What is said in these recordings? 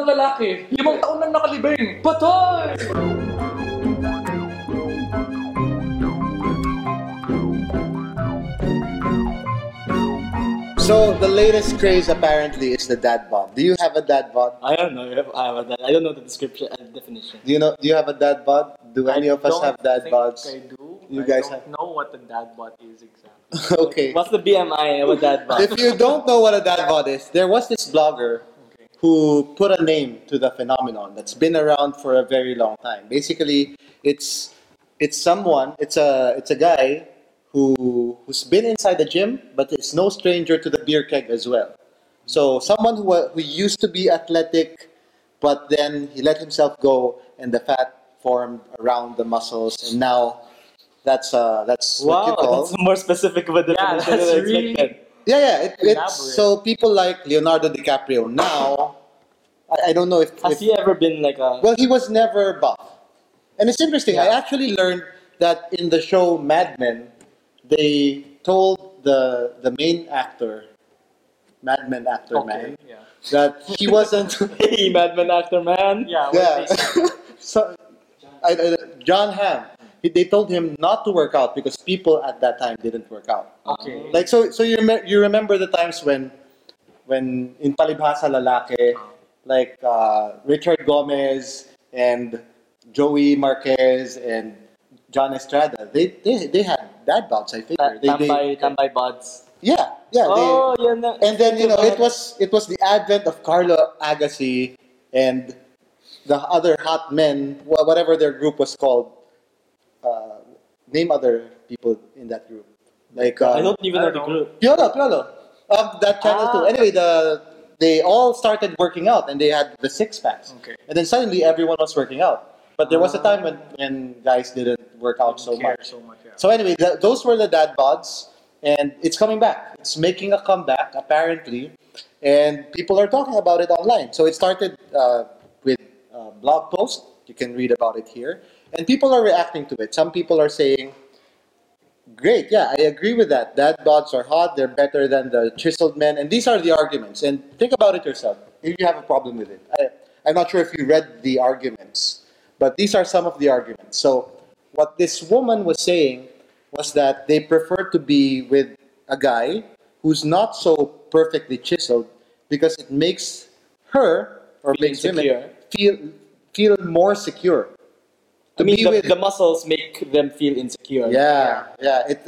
ng lalaki. 5 taon nang nakalibing. Patay! So the latest craze apparently is the dad bod. Do you have a dad bod? I don't know. I don't know the description and definition. Do you have a dad bod? Do any of us have dad bods? I do. You I guys don't know what the dad bod is exactly. Okay. What's the BMI of a dad bod? If you don't know what a dad bod is, there was this blogger who put a name to the phenomenon that's been around for a very long time. Basically, it's a guy who's been inside the gym, but is no stranger to the beer keg as well. So someone who used to be athletic, but then he let himself go, and the fat formed around the muscles, and now that's what you Wow, call. that's more specific of a definition that's than I really- expected. Yeah. It's Elaborate. so people like Leonardo DiCaprio now. I don't know if Has he ever been like a? well, he was never buff, and it's interesting. I Yeah. actually learned that in the show Mad Men, they told the main actor, Mad Men actor man, Yeah. that he wasn't. Hey, Madman actor man. Yeah. Yeah. So, John Hamm. They told him not to work out because people at that time didn't work out. Okay. Like so you remember the times when in Palibhasa Lalaki, like Richard Gomez and Joey Marquez and John Estrada, they had dad bods. I figure. Tambay bods. Yeah. Oh, yeah. No. And then it was the advent of Carlo Agassi and the other hot men, whatever their group was called. Name other people in that group. Like I don't even know I the don't group. Piolo. That channel too. Anyway, they all started working out and they had the six packs. Okay. And then suddenly everyone was working out. But there was a time when guys didn't work out so Care much. so much. Yeah. So anyway, those were the dad bods, and it's coming back. It's making a comeback apparently, and people are talking about it online. So it started with a blog post. You can read about it here, and people are reacting to it. Some people are saying, "Great, yeah, I agree with that. Dad bods are hot. They're better than the chiseled men." And these are the arguments. And think about it yourself. If you have a problem with it, I'm not sure if you read the arguments, but these are some of the arguments. So what this woman was saying was that they prefer to be with a guy who's not so perfectly chiseled because it makes her or Feel makes women insecure. feel more secure. I mean, the muscles make them feel insecure. Yeah. It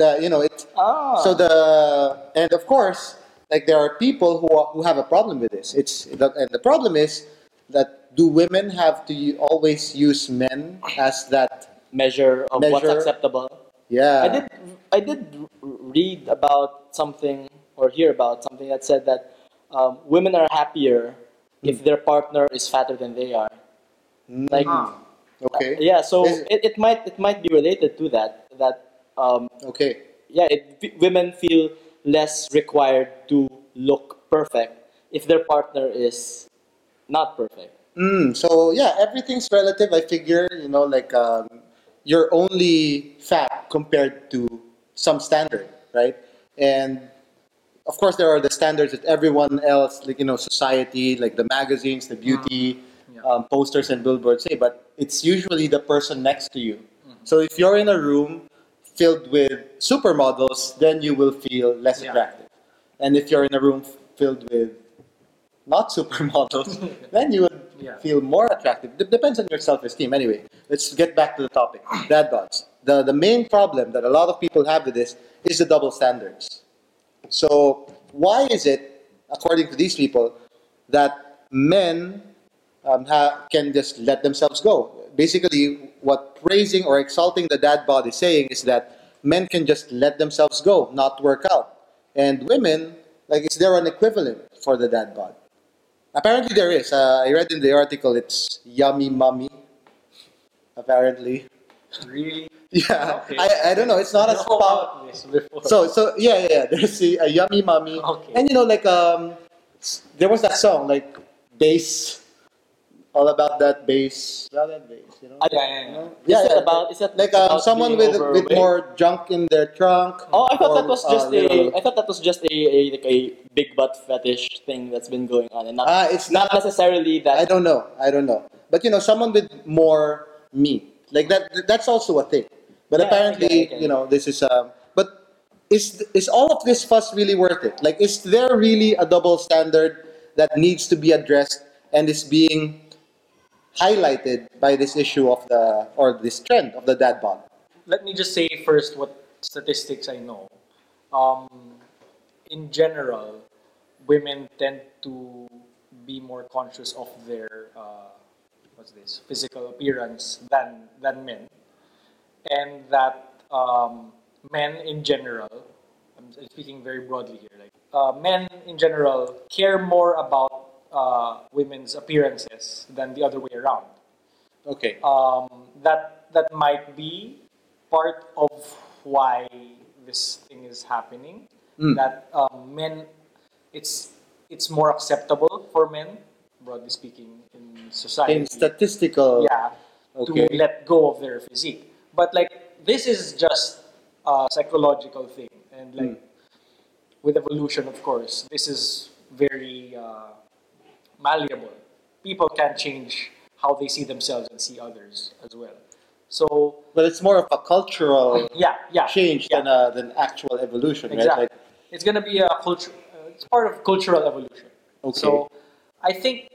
Ah. and of course, like there are people who have a problem with this. And the problem is that do women have to always use men as that? Measure of what's Measure. acceptable. Yeah. I did read about something or hear about something that said that women are happier if their partner is fatter than they are. Like, Okay. yeah. So Is- it might be related to that. Okay. Yeah, women feel less required to look perfect if their partner is not perfect. So yeah, everything's relative. I figure, like you're only fat compared to some standard, right? And of course, there are the standards that everyone else, like society, like the magazines, the beauty posters and billboards say. But it's usually the person next to you. So if you're in a room filled with supermodels, then you will feel less attractive. And if you're in a room filled with not supermodels, then you would feel more attractive. Depends on your self-esteem. Anyway, let's get back to the topic. Dad bods. The main problem that a lot of people have with this is the double standards. So why is it, according to these people, that men can just let themselves go? Basically, what praising or exalting the dad bod is saying is that men can just let themselves go, not work out. And women, like, is there an equivalent for the dad bod? Apparently there is. I read in the article it's Yummy Mummy. Apparently. Really? Yeah. Okay. I don't know. It's not as I know pop. about this before. So yeah. There's a Yummy Mummy. Okay. And like there was that song like bass all about that bass, you know. Is that Like about someone being with overweight? more junk in their trunk. Oh, I thought or, that was just you know, I thought that was just a like a big butt fetish thing that's been going on, and not it's not necessarily I that. don't know. I don't know. But you know, someone with more meat, like that. That's also a thing. But Yeah, I apparently, get it. you know, this is. But is all of this fuss really worth it? Like, is there really a double standard that needs to be addressed and is being highlighted by this issue of the or this trend of the dad bod? Let me just say first what statistics I know. Um, in general, women tend to be more conscious of their physical appearance than men, and that men in general, I'm speaking very broadly here, like men in general care more about women's appearances than the other way around. Okay. That might be part of why this thing is happening. That men, it's it's more acceptable for men, broadly speaking, in society. In statistical. Yeah, Okay. to let go of their physique. But like this is just a psychological thing, and like with evolution, of course, this is very malleable. People can change how they see themselves and see others as well. So But it's more of a cultural yeah, change yeah, than actual evolution, right? exactly. Like, It's gonna be a culture. It's part of cultural evolution. okay. So I think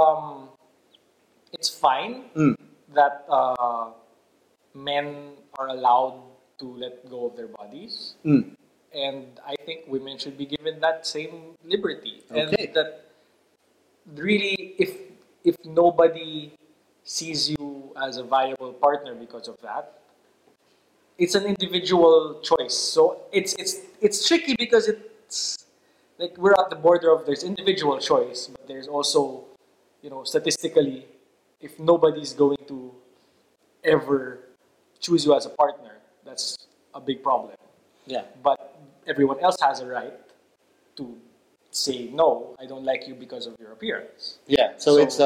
it's fine that men are allowed to let go of their bodies, and I think women should be given that same liberty. And Okay. that really, if nobody sees you as a viable partner because of that, it's an individual choice. So it's tricky because it's like we're at the border of there's individual choice, but there's also, statistically, if nobody's going to ever choose you as a partner, that's a big problem. Yeah. But everyone else has a right to say no, I don't like you because of your appearance. Yeah. So, So- it's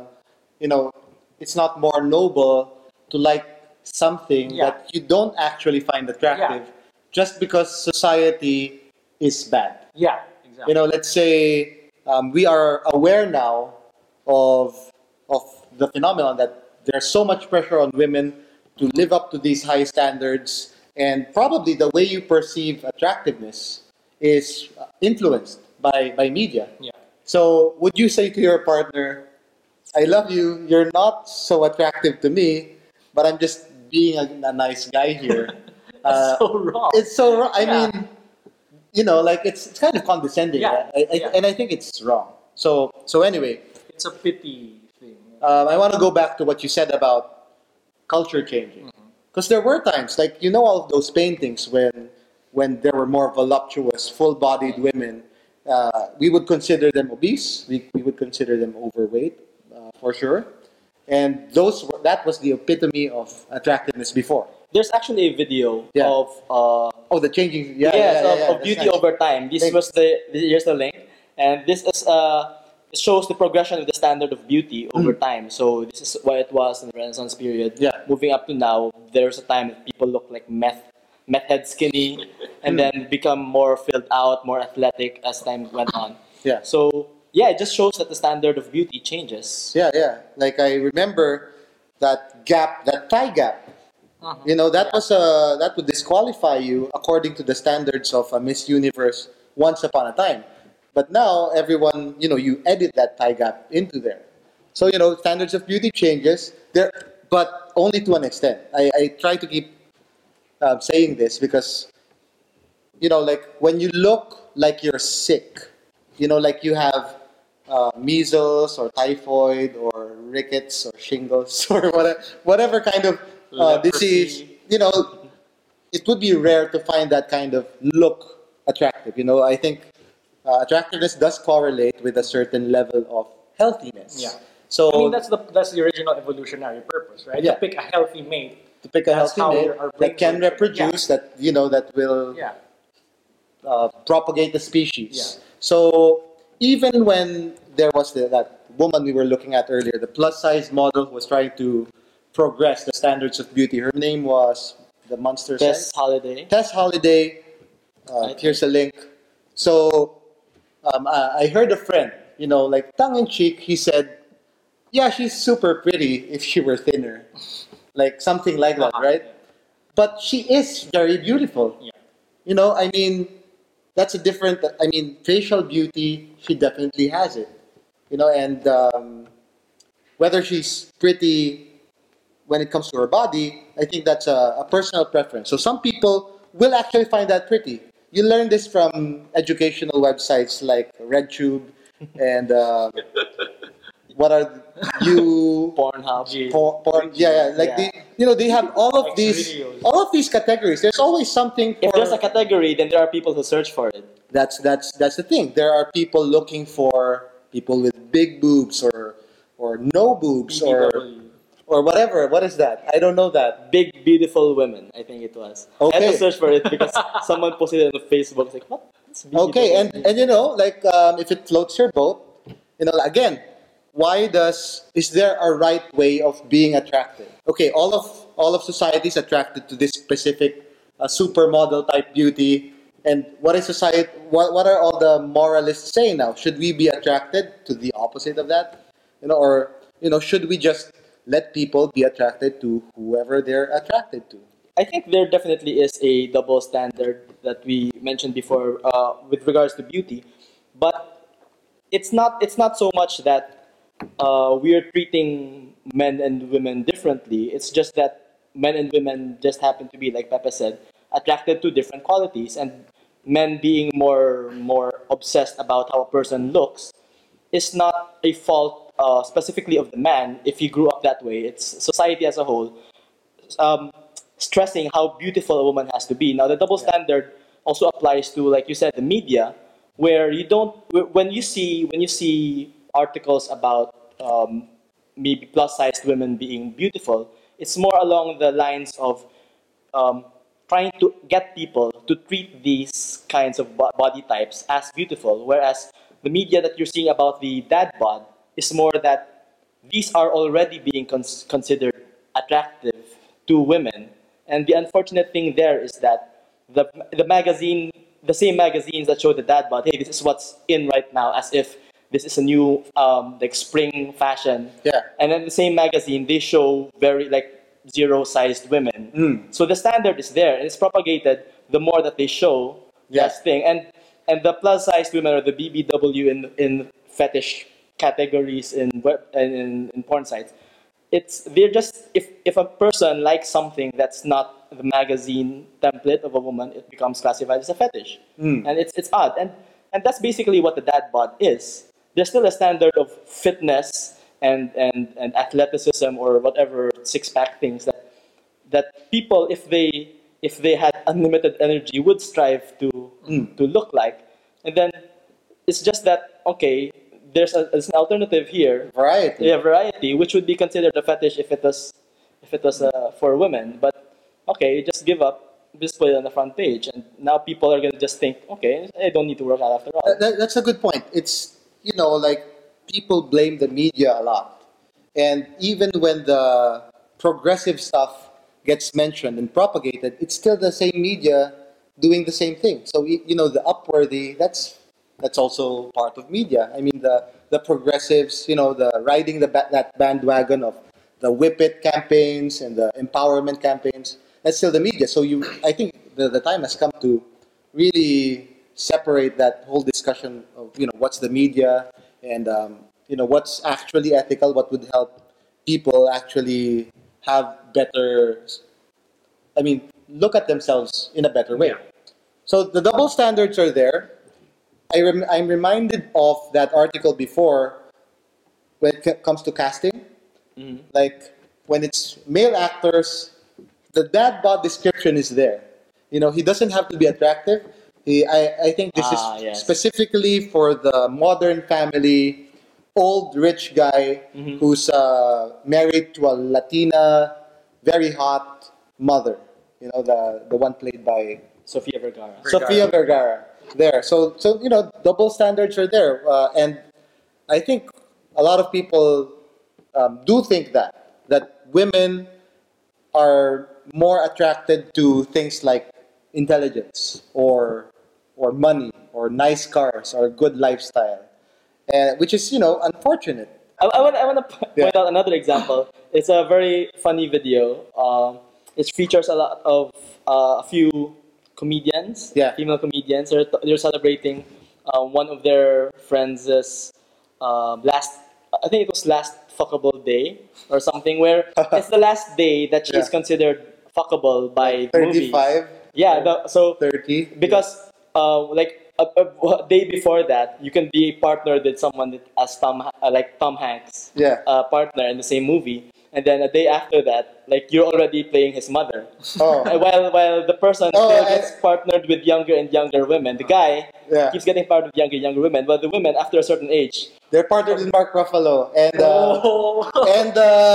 it's not more noble to like something Yeah. that you don't actually find attractive Yeah. just because society is bad. Yeah, exactly. Let's say we are aware now of the phenomenon that there's so much pressure on women to live up to these high standards, and probably the way you perceive attractiveness is influenced by media. Yeah. So, would you say to your partner, "I love you. You're not so attractive to me, but I'm just being a nice guy here." That's so wrong. It's so wrong. I Yeah. mean, like it's kind of condescending, Yeah, yeah. and I think it's wrong. So anyway, It's a pity thing. I want to go back to what you said about culture changing, because there were times like all of those paintings when there were more voluptuous, full-bodied women, we would consider them obese. We would consider them overweight, for sure, and that was the epitome of attractiveness before. There's actually a video Yeah. of Oh, the changing, yes, yeah, of that's beauty nice. over time. This Thank- was here's the link, and this is it shows the progression of the standard of beauty over time. So this is what it was in the Renaissance period. Yeah. Moving up to now, there's a time that people look like meth head skinny, and then become more filled out, more athletic as time went on. Yeah. So yeah, it just shows that the standard of beauty changes. Yeah. Like I remember that gap, that thigh gap. That would disqualify you according to the standards of a Miss Universe once upon a time. But now everyone, you edit that thigh gap into there. So standards of beauty changes there, but only to an extent. I try to keep saying this because like when you look like you're sick, like you have measles or typhoid or rickets or shingles or whatever kind of disease, Leprosy. it would be rare to find that kind of look attractive. I think attractiveness does correlate with a certain level of healthiness. Yeah. So I mean, that's the original evolutionary purpose, right? Yeah. To pick a healthy mate. to pick a that's healthy how mate our that brains can work. reproduce, that that will Yeah. propagate the species. Yeah. So even when there was that woman we were looking at earlier, the plus size model who was trying to progress the standards of beauty. Her name was the monster Tess size. Holiday. Tess Holiday. Here's a link. So I heard a friend, like tongue in cheek, he said, "Yeah, she's super pretty if she were thinner," like something like that, right? But she is very beautiful. Yeah. I mean, that's a different. I mean, facial beauty, she definitely has it. And whether she's pretty when it comes to her body, I think that's a personal preference. So some people will actually find that pretty. You learn this from educational websites like RedTube and what are you Pornhub. porn, yeah, like Yeah. they have Videos. all of these categories. There's always something for If there's a category, then there are people who search for it. that's the thing. There are people looking for people with big boobs or no boobs BBW. or whatever. What is that? I don't know that. Big beautiful women, I think it was. I had Okay. to search for it because someone posted it on Facebook. It's like, what? It's Okay, BBW. and like if it floats your boat, again, is there a right way of being attracted? Okay, all of society is attracted to this specific supermodel type beauty. And what is society? What are all the moralists saying now? Should we be attracted to the opposite of that? Or should we just let people be attracted to whoever they're attracted to? I think there definitely is a double standard that we mentioned before with regards to beauty, but it's not so much that we are treating men and women differently. It's just that men and women just happen to be, like Pepe said, attracted to different qualities, and men being more obsessed about how a person looks is not a fault specifically of the man if he grew up that way. It's society as a whole um, stressing how beautiful a woman has to be. Now, the double standard also applies to, like you said, the media, where you don't when you see articles about maybe plus-sized women being beautiful, it's more along the lines of um, trying to get people to treat these kinds of body types as beautiful, whereas the media that you're seeing about the dad bod is more that these are already being considered attractive to women. And the unfortunate thing there is that the same magazines that show the dad bod, hey, this is what's in right now, as if this is a new like spring fashion. Yeah. And then the same magazine, they show very like zero-sized women. So the standard is there, and it's propagated the more that they show Yeah. that thing. And the plus-sized women or the BBW in fetish categories in porn sites, they're just if a person likes something that's not the magazine template of a woman, it becomes classified as a fetish, and it's odd, and that's basically what the dad bod is. There's still a standard of fitness and athleticism or whatever six-pack things that people, if they had unlimited energy, would strive to look like. And then it's just that, okay, there's an alternative here. Variety. Yeah, variety, which would be considered a fetish if it was for women. But okay, just give up, just put it on the front page, and now people are gonna just think, okay, I don't need to work out after all. That's a good point. It's, like people blame the media a lot. And even when the progressive stuff gets mentioned and propagated, it's still the same media doing the same thing. So, the Upworthy, that's also part of media. I mean, the progressives, the riding that bandwagon of the Whip It campaigns and the empowerment campaigns, that's still the media. So I think the time has come to really separate that whole discussion of what's the media and what's actually ethical, what would help people actually have better, I mean, look at themselves in a better way. Yeah. So the double standards are there. I'm reminded of that article before when it comes to casting. Like when it's male actors, the dad bod description is there. He doesn't have to be attractive. I think this is Yes. specifically for the modern family, old rich guy who's married to a Latina, very hot mother. The one played by Sofia Vergara. Sofia Vergara. There, so double standards are there, and I think a lot of people do think that women are more attracted to things like intelligence or money or nice cars or good lifestyle, which is unfortunate. I want to Yeah. point out another example. It's a very funny video. It features a lot of a few comedians, Yeah. female comedians. They're celebrating one of their friends' last. I think it was last fuckable day or something. Where it's the last day that she's Yeah. considered fuckable by movies. 35, Yeah. So 30. because like a day before that, you can be partnered with someone that as like Tom Hanks, Yeah. partner in the same movie, and then a day after that, like you're already playing his mother. Oh. While the person Oh, still and- gets partnered with younger and younger women, the guy Yeah. keeps getting partnered with younger and younger women, but the women after a certain age. They're partnered with Mark Ruffalo and Oh. and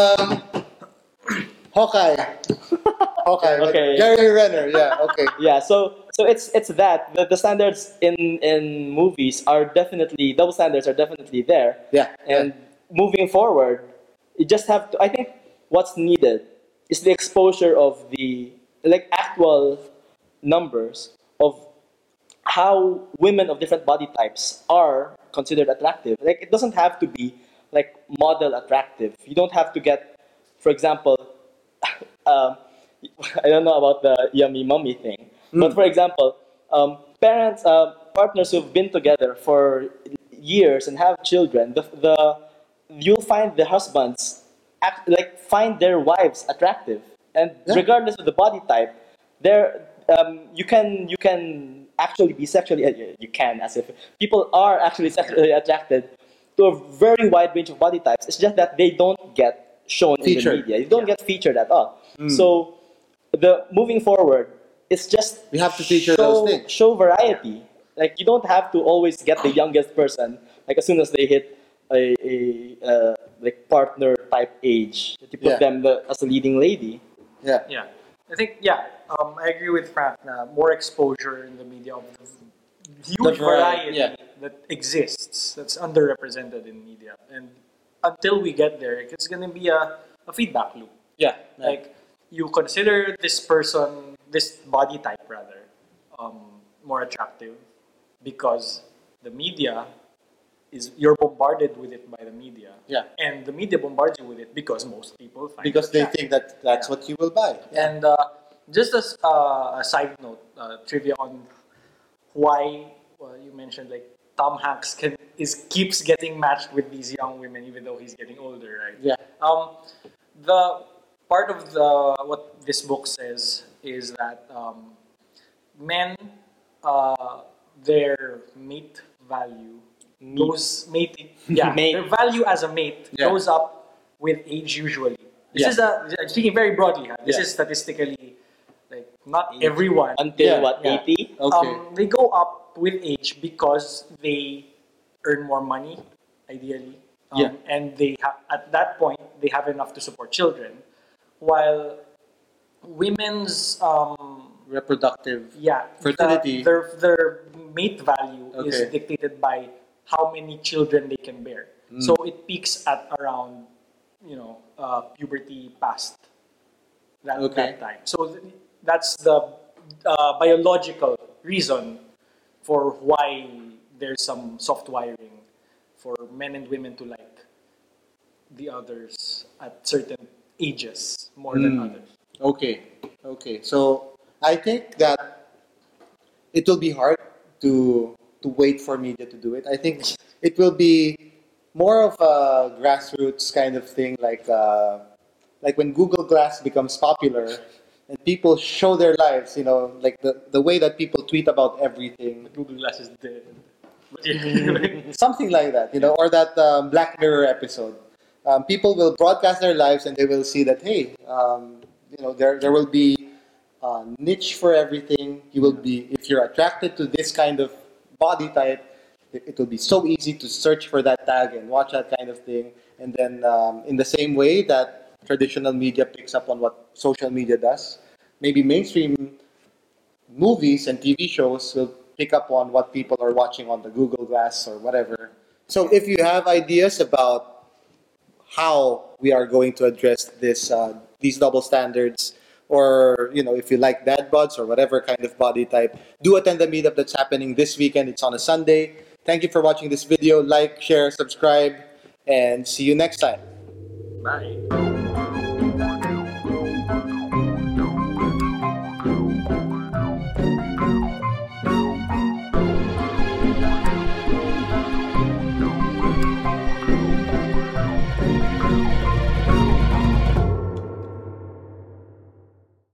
Hawkeye. Hawkeye. Okay. Jeremy Renner. Yeah. Okay. Yeah, so it's that the standards in movies are definitely double standards are definitely there. Yeah. And moving forward, you just have to. I think what's needed is the exposure of the like actual numbers of how women of different body types are considered attractive. Like it doesn't have to be like model attractive. You don't have to get, for example, um, I don't know about the yummy mummy thing, but for example, partners who've been together for years and have children, you'll find the husbands find their wives attractive, and Yeah. regardless of the body type, you can actually be sexually you can as if people are actually sexually attracted to a very wide range of body types. It's just that they don't get shown in the Featured. media. They don't get featured at all. So the moving forward, it's just We have to feature those things. show variety. Like you don't have to always get the youngest person. Like as soon as they hit a like partner type age, that you put Yeah. them as a leading lady. Yeah. Yeah, I think I agree with Frank na more exposure in the media of the huge variety yeah. that exists that's underrepresented in media, and until we get there, it's gonna be a feedback loop. Yeah. Like you consider this person, this body type rather, more attractive because the media you're bombarded with it by the media. Yeah. And the media bombards you with it because most people find Because it they attractive. think that that's Yeah. what you will buy. Yeah. And just as a side note, trivia on why you mentioned like Tom Hanks keeps getting matched with these young women even though he's getting older, right? Yeah. The part of what this book says is that men, their mate value goes mating. Yeah, Mate. their value as a mate Yeah. goes up with age usually. This Yeah. is I'm speaking very broadly. This Yeah. is statistically like not everyone. Until Yeah, what, yeah. 80? Okay. They go up with age because they earn more money, ideally. Yeah. And at that point, they have enough to support children. While women's, Reproductive. yeah, Fertility. their mate value is Okay. dictated by how many children they can bear. So it peaks at around, puberty past Okay. that time. So that's the biological reason for why there's some soft wiring for men and women to like the others at certain ages more than others. Okay. Okay. So I think that it will be hard to wait for media to do it. I think it will be more of a grassroots kind of thing, like when Google Glass becomes popular and people show their lives. Like the way that people tweet about everything, Google Glass is dead. But yeah. something like that. Or that Black Mirror episode. People will broadcast their lives and they will see that hey, there will be a niche for everything. You will be, if you're attracted to this kind of body type, it will be so easy to search for that tag and watch that kind of thing. And then in the same way that traditional media picks up on what social media does, maybe mainstream movies and TV shows will pick up on what people are watching on the Google Glass or whatever, So if you have ideas about how we are going to address these double standards, or if you like dad bods or whatever kind of body type, do attend the meetup that's happening this weekend. It's on a Sunday. Thank you for watching this video. Like, share, subscribe, and see you next time. Bye.